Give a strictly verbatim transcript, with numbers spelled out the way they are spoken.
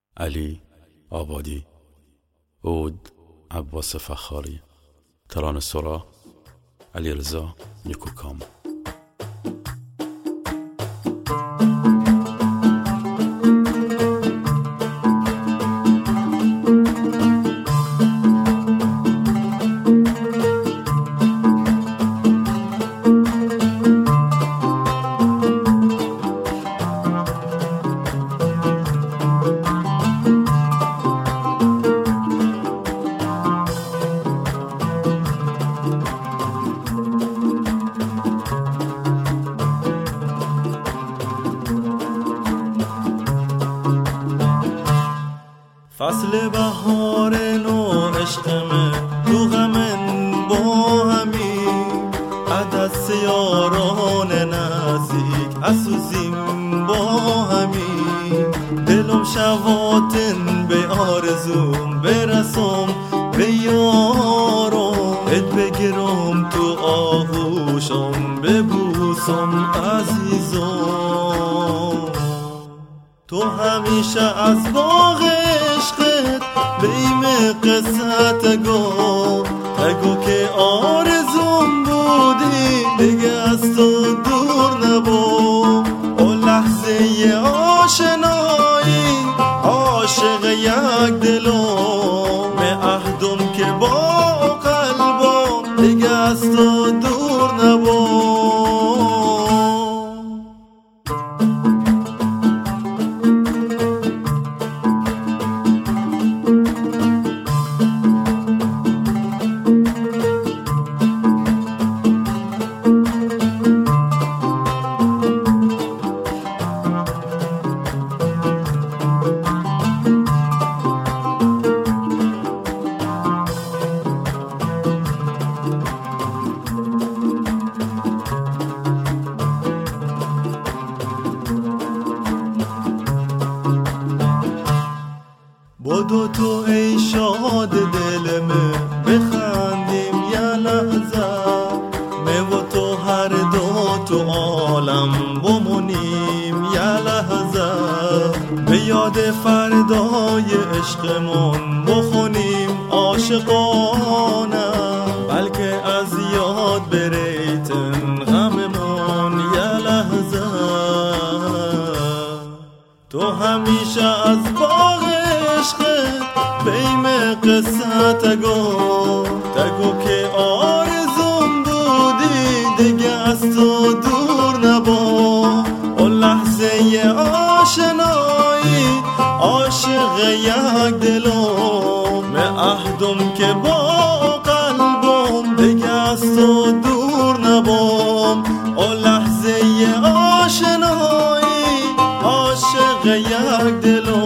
علی آبادی. عود عباس فخاری. ترانه سرا علیرضا نیکوکام. فصل بهار نو عشقمه تو غمن با همی عدس یاران نزدیک اسوزیم با همی دلم شواتن به آرزوم برسم به یارم ات بگیرم تو آغوشم ببوسم عزیزم تو همیشه از باغ عشقت بیم قصت گو تگو که آرزوم بودی دیگه از تو دور نبود او لحظه آشنایی عاشق یک دلم معهدم که با قلبم دیگه از تو دور نبود. بودو تو ای شاد دلمه بخندیم یه لحظه من و تو هر دو تو عالم بمونیم یه لحظه به یاد فردای عشقمون بخونیم عاشقانه بلکه از یاد بریتن غممون یه لحظه تو همیشه از باغ عشقت بیم قصت گو تگو که آرزوم بودی دیگه از تو دور نبود او لحظه آشنایی عاشق یک دلم معهدم که با قلبم دیگه از تو دور نبود او لحظه آشنایی عاشق یک دلم